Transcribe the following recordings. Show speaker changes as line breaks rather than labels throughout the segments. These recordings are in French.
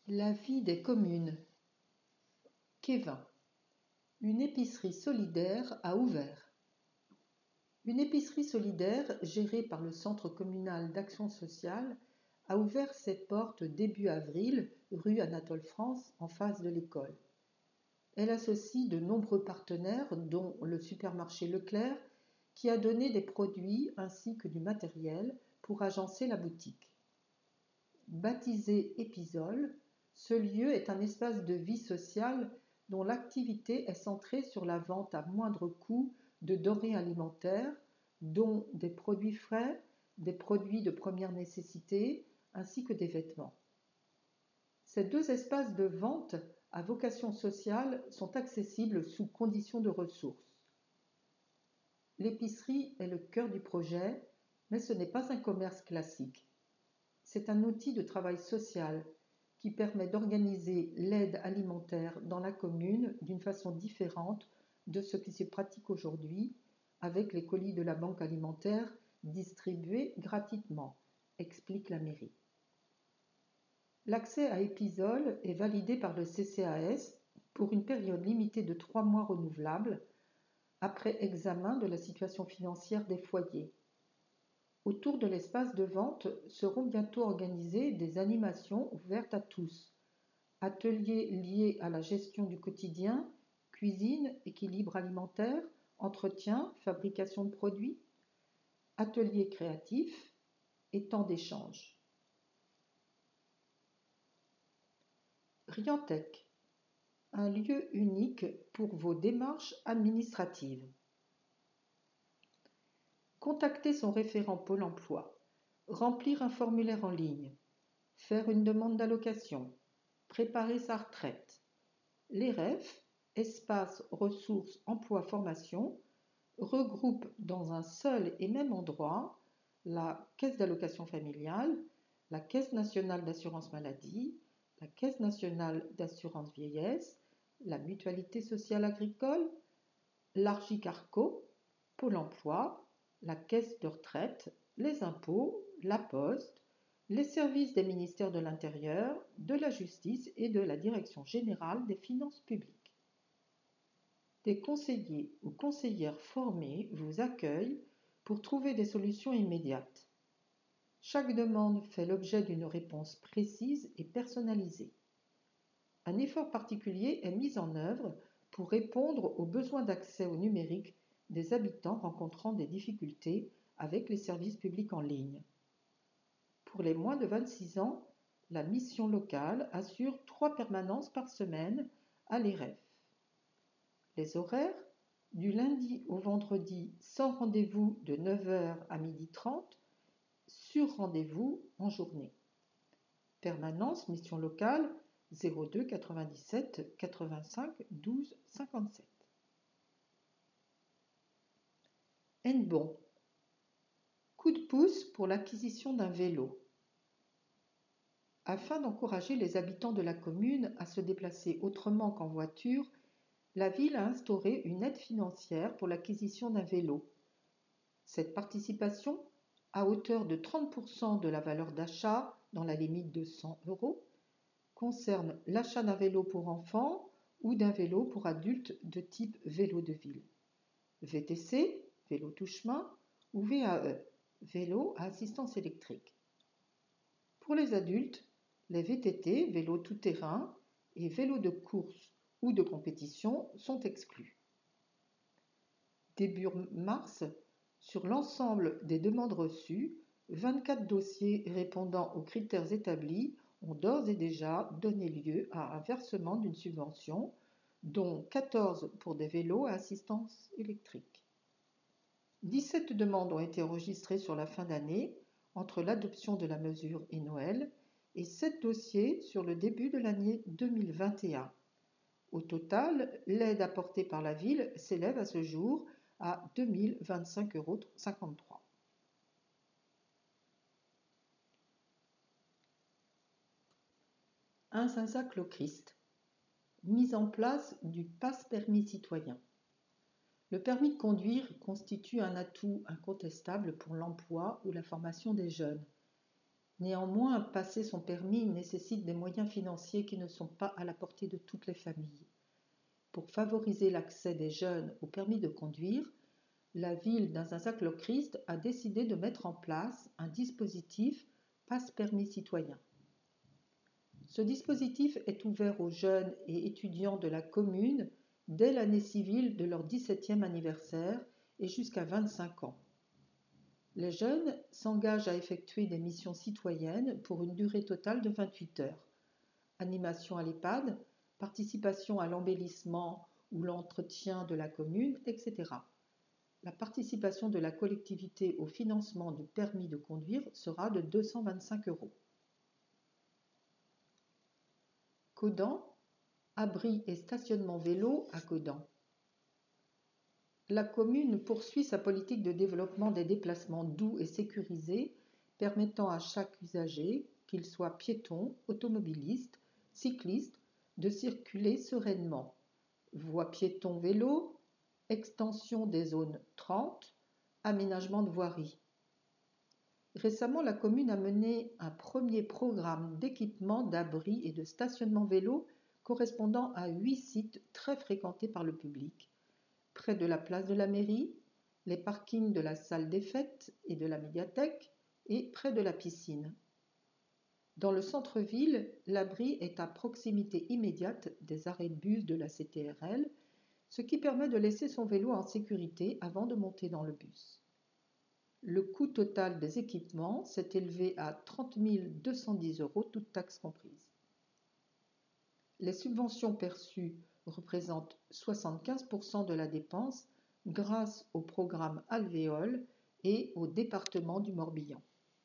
La vie des communes. Kévin. Une épicerie solidaire a ouvert. Une épicerie solidaire gérée par le Centre communal d'action sociale a ouvert ses portes début avril, rue Anatole France, en face de l'école. Elle associe de nombreux partenaires, dont le supermarché Leclerc, qui a donné des produits ainsi que du matériel pour agencer la boutique. Baptisé Épisole, ce lieu est un espace de vie sociale dont l'activité est centrée sur la vente à moindre coût de denrées alimentaires, dont des produits frais, des produits de première nécessité, ainsi que des vêtements. Ces deux espaces de vente à vocation sociale sont accessibles sous conditions de ressources. L'épicerie est le cœur du projet, mais ce n'est pas un commerce classique. C'est un outil de travail social qui permet d'organiser l'aide alimentaire dans la commune d'une façon différente de ce qui se pratique aujourd'hui avec les colis de la banque alimentaire distribués gratuitement, explique la mairie. L'accès à Épisole est validé par le CCAS pour une période limitée de 3 mois renouvelable après examen de la situation financière des foyers. Autour de l'espace de vente seront bientôt organisées des animations ouvertes à tous. Ateliers liés à la gestion du quotidien, cuisine, équilibre alimentaire, entretien, fabrication de produits, ateliers créatifs et temps d'échange. Riantec, un lieu unique pour vos démarches administratives. Contacter son référent Pôle emploi, remplir un formulaire en ligne, faire une demande d'allocation, préparer sa retraite. Les REF, Espace Ressources Emploi Formation, regroupent dans un seul et même endroit la Caisse d'allocation familiale, la Caisse nationale d'assurance maladie, la Caisse nationale d'assurance vieillesse, la Mutualité sociale agricole, l'Argicarco, Pôle emploi, la Caisse de retraite, les impôts, la Poste, les services des ministères de l'Intérieur, de la Justice et de la Direction générale des finances publiques. Des conseillers ou conseillères formés vous accueillent pour trouver des solutions immédiates. Chaque demande fait l'objet d'une réponse précise et personnalisée. Un effort particulier est mis en œuvre pour répondre aux besoins d'accès au numérique des habitants rencontrant des difficultés avec les services publics en ligne. Pour les moins de 26 ans, la mission locale assure 3 permanences par semaine à l'EREF. Les horaires, du lundi au vendredi sans rendez-vous de 9h à 12h30, sur rendez-vous en journée. Permanence, mission locale 02 97 85 12 57. Hennebont. Coup de pouce pour l'acquisition d'un vélo. Afin d'encourager les habitants de la commune à se déplacer autrement qu'en voiture, la ville a instauré une aide financière pour l'acquisition d'un vélo. Cette participation, à hauteur de 30% de la valeur d'achat dans la limite de 100 €, concerne l'achat d'un vélo pour enfants ou d'un vélo pour adultes de type vélo de ville, VTC, vélo tout-chemin, ou VAE, vélo à assistance électrique. Pour les adultes, les VTT, vélo tout-terrain, et vélos de course ou de compétition sont exclus. Début mars, sur l'ensemble des demandes reçues, 24 dossiers répondant aux critères établis ont d'ores et déjà donné lieu à un versement d'une subvention, dont 14 pour des vélos à assistance électrique. 17 demandes ont été enregistrées sur la fin d'année, entre l'adoption de la mesure et Noël, et 7 dossiers sur le début de l'année 2021. Au total, l'aide apportée par la ville s'élève à ce jour à 2 025,53 €. Un Saint-Jacques-le-Christ. Mise en place du passe-permis citoyen. Le permis de conduire constitue un atout incontestable pour l'emploi ou la formation des jeunes. Néanmoins, passer son permis nécessite des moyens financiers qui ne sont pas à la portée de toutes les familles. Pour favoriser l'accès des jeunes au permis de conduire, la ville d'Inzazac-le-Christ a décidé de mettre en place un dispositif passe-permis citoyen. Ce dispositif est ouvert aux jeunes et étudiants de la commune dès l'année civile de leur 17e anniversaire et jusqu'à 25 ans. Les jeunes s'engagent à effectuer des missions citoyennes pour une durée totale de 28 heures. Animation à l'EHPAD, participation à l'embellissement ou l'entretien de la commune, etc. La participation de la collectivité au financement du permis de conduire sera de 225 €. Caudan, abri et stationnement vélo à Caudan. La commune poursuit sa politique de développement des déplacements doux et sécurisés, permettant à chaque usager, qu'il soit piéton, automobiliste, cycliste, de circuler sereinement. Voies piéton-vélo, extension des zones 30, aménagement de voiries. Récemment, la commune a mené un premier programme d'équipement d'abris et de stationnement vélo correspondant à 8 sites très fréquentés par le public, près de la place de la mairie, les parkings de la salle des fêtes et de la médiathèque et près de la piscine. Dans le centre-ville, l'abri est à proximité immédiate des arrêts de bus de la CTRL, ce qui permet de laisser son vélo en sécurité avant de monter dans le bus. Le coût total des équipements s'est élevé à 30 210 €, toutes taxes comprises. Les subventions perçues représentent 75% de la dépense grâce au programme Alvéole et au département du Morbihan.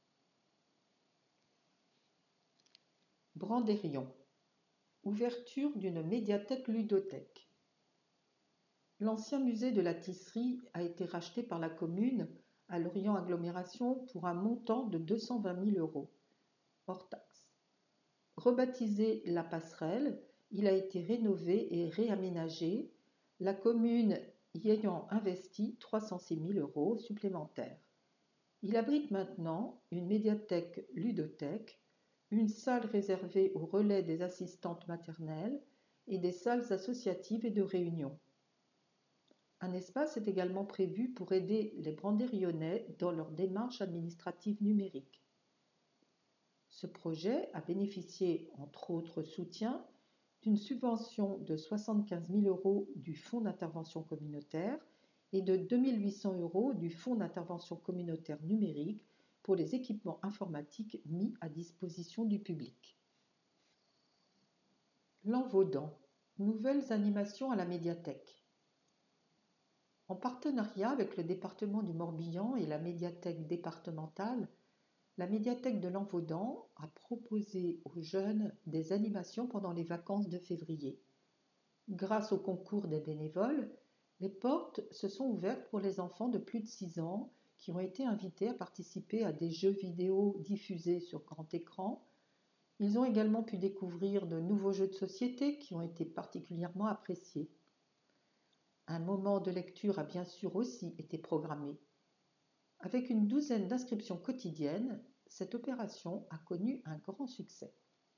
Brandérion. Ouverture d'une médiathèque ludothèque. L'ancien musée de la tisserie a été racheté par la commune à Lorient Agglomération pour un montant de 220 000 €, hors taxe. Rebaptisé La Passerelle, il a été rénové et réaménagé, la commune y ayant investi 306 000 € supplémentaires. Il abrite maintenant une médiathèque ludothèque, une salle réservée au relais des assistantes maternelles et des salles associatives et de réunion. Un espace est également prévu pour aider les Brandérionnais dans leur démarche administrative numérique. Ce projet a bénéficié, entre autres soutiens, d'une subvention de 75 000 € du Fonds d'intervention communautaire et de 2 800 € du Fonds d'intervention communautaire numérique pour les équipements informatiques mis à disposition du public. L'Envaudan, nouvelles animations à la médiathèque. En partenariat avec le département du Morbihan et la médiathèque départementale, la médiathèque de l'Envaudan a proposé aux jeunes des animations pendant les vacances de février. Grâce au concours des bénévoles, les portes se sont ouvertes pour les enfants de plus de 6 ans qui ont été invités à participer à des jeux vidéo diffusés sur grand écran. Ils ont également pu découvrir de nouveaux jeux de société qui ont été particulièrement appréciés. Un moment de lecture a bien sûr aussi été programmé. Avec une douzaine d'inscriptions quotidiennes, cette opération a connu un grand succès.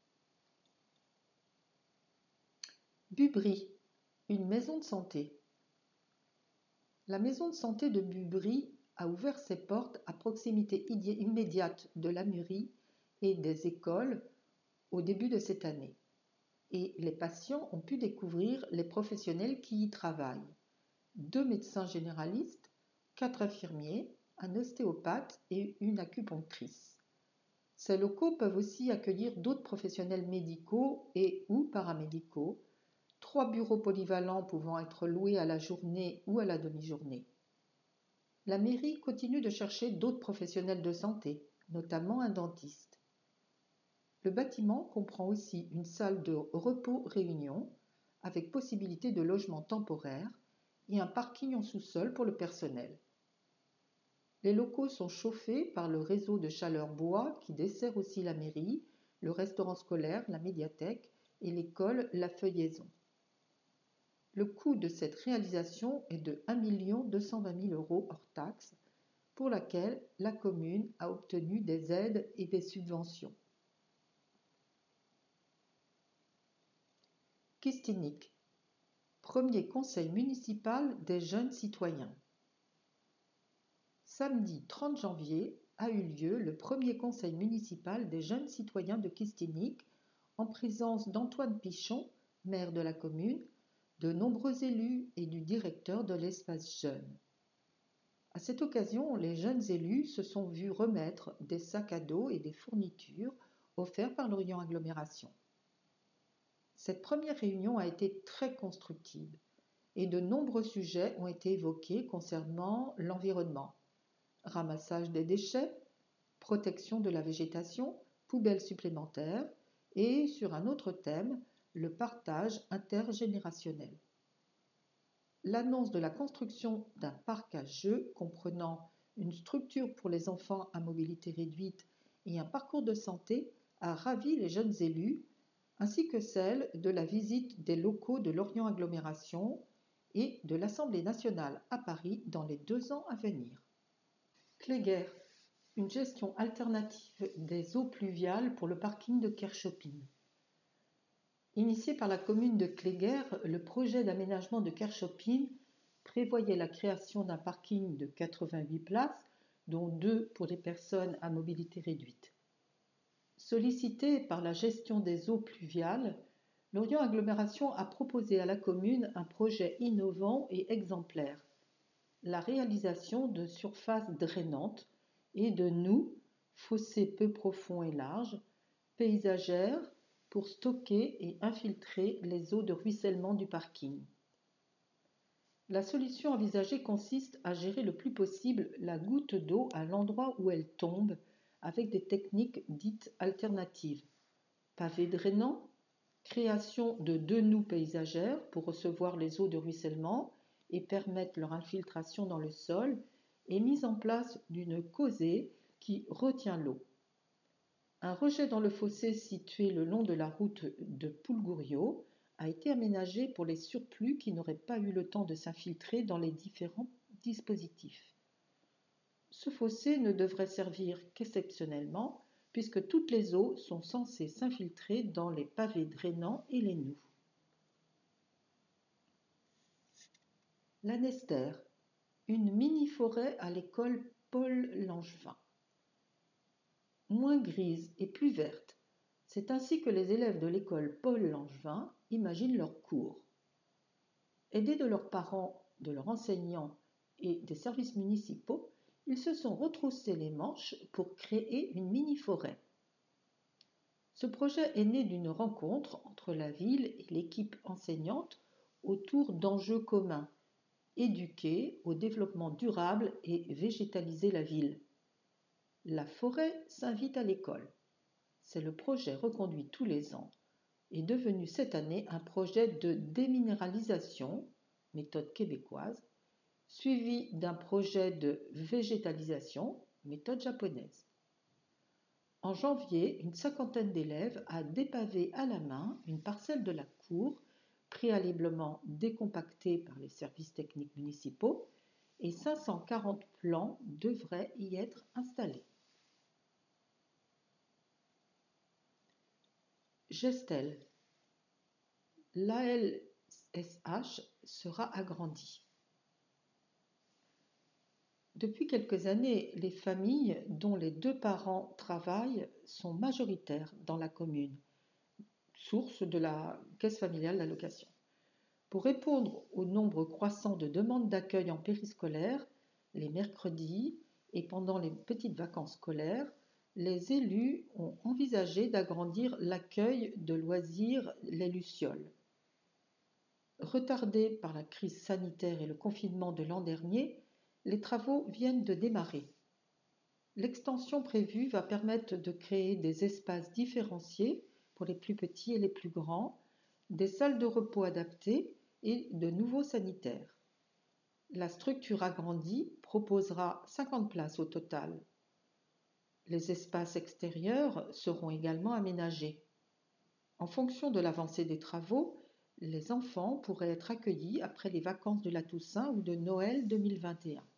Bubry, une maison de santé. La maison de santé de Bubry a ouvert ses portes à proximité immédiate de la mairie et des écoles au début de cette année. Et les patients ont pu découvrir les professionnels qui y travaillent. 2 médecins généralistes, 4 infirmiers, un ostéopathe et une acupunctrice. Ces locaux peuvent aussi accueillir d'autres professionnels médicaux et ou paramédicaux, 3 bureaux polyvalents pouvant être loués à la journée ou à la demi-journée. La mairie continue de chercher d'autres professionnels de santé, notamment un dentiste. Le bâtiment comprend aussi une salle de repos-réunion avec possibilité de logement temporaire et un parking en sous-sol pour le personnel. Les locaux sont chauffés par le réseau de chaleur bois qui dessert aussi la mairie, le restaurant scolaire, la médiathèque et l'école La Feuillaison. Le coût de cette réalisation est de 1 220 000 € hors taxes, pour laquelle la commune a obtenu des aides et des subventions. Kistinic, premier conseil municipal des jeunes citoyens. Samedi 30 janvier a eu lieu le premier conseil municipal des jeunes citoyens de Kistinic en présence d'Antoine Pichon, maire de la commune, de nombreux élus et du directeur de l'espace jeune. À cette occasion, les jeunes élus se sont vus remettre des sacs à dos et des fournitures offerts par l'Orient Agglomération. Cette première réunion a été très constructive et de nombreux sujets ont été évoqués concernant l'environnement. Ramassage des déchets, protection de la végétation, poubelles supplémentaires et, sur un autre thème, le partage intergénérationnel. L'annonce de la construction d'un parc à jeux comprenant une structure pour les enfants à mobilité réduite et un parcours de santé a ravi les jeunes élus, ainsi que celle de la visite des locaux de l'Orient Agglomération et de l'Assemblée nationale à Paris dans les 2 ans à venir. Cléguer, une gestion alternative des eaux pluviales pour le parking de Kerchopine. Initié par la commune de Cléguer, le projet d'aménagement de Kerchopine prévoyait la création d'un parking de 88 places, dont 2 pour les personnes à mobilité réduite. Sollicité par la gestion des eaux pluviales, l'Orient Agglomération a proposé à la commune un projet innovant et exemplaire, la réalisation de surfaces drainantes et de noues, fossés peu profonds et larges, paysagères pour stocker et infiltrer les eaux de ruissellement du parking. La solution envisagée consiste à gérer le plus possible la goutte d'eau à l'endroit où elle tombe avec des techniques dites alternatives. Pavés drainants, création de 2 noues paysagères pour recevoir les eaux de ruissellement et permettre leur infiltration dans le sol et mise en place d'une causée qui retient l'eau. Un rejet dans le fossé situé le long de la route de Poulgouriot a été aménagé pour les surplus qui n'auraient pas eu le temps de s'infiltrer dans les différents dispositifs. Ce fossé ne devrait servir qu'exceptionnellement puisque toutes les eaux sont censées s'infiltrer dans les pavés drainants et les noues. La Nester, une mini-forêt à l'école Paul Langevin. Moins grise et plus verte, c'est ainsi que les élèves de l'école Paul Langevin imaginent leurs cours. Aidés de leurs parents, de leurs enseignants et des services municipaux, ils se sont retroussés les manches pour créer une mini-forêt. Ce projet est né d'une rencontre entre la ville et l'équipe enseignante autour d'enjeux communs, éduquer au développement durable et végétaliser la ville. La forêt s'invite à l'école. C'est le projet reconduit tous les ans, est devenu cette année un projet de déminéralisation, méthode québécoise, suivi d'un projet de végétalisation, méthode japonaise. En janvier, une 50aine d'élèves a dépavé à la main une parcelle de la cour, préalablement décompactée par les services techniques municipaux, et 540 plants devraient y être installés. Gestel, l'ALSH sera agrandi. Depuis quelques années, les familles dont les 2 parents travaillent sont majoritaires dans la commune, source de la caisse familiale d'allocation. Pour répondre au nombre croissant de demandes d'accueil en périscolaire, les mercredis et pendant les petites vacances scolaires, les élus ont envisagé d'agrandir l'accueil de loisirs Les Lucioles. Retardés par la crise sanitaire et le confinement de l'an dernier, les travaux viennent de démarrer. L'extension prévue va permettre de créer des espaces différenciés pour les plus petits et les plus grands, des salles de repos adaptées et de nouveaux sanitaires. La structure agrandie proposera 50 places au total. Les espaces extérieurs seront également aménagés. En fonction de l'avancée des travaux, les enfants pourraient être accueillis après les vacances de la Toussaint ou de Noël 2021.